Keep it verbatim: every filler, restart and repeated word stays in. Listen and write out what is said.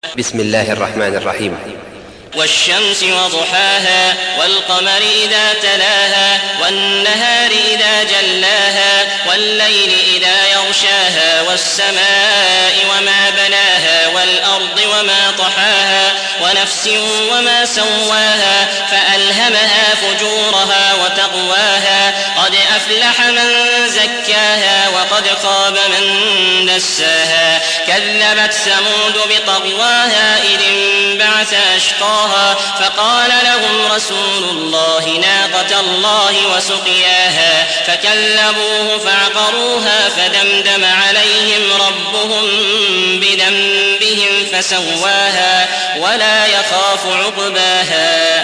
بسم الله الرحمن الرحيم. والشمس وضحاها والقمر إذا تلاها والنهار إذا جلاها والليل إذا يغشاها والسماء وما بناها والأرض وما طحاها ونفس وما سواها فألهمها فجورها وتقواها قد أفلح من زكاها وقد خاب من دساها كذبت ثمود بطغواها إذ انبعث أشقاها فقال لهم رسول الله ناقة الله وسقياها فكذبوه فعقروها فدمدم عليهم ربهم بذنبهم فسواها ولا يخاف عقباها.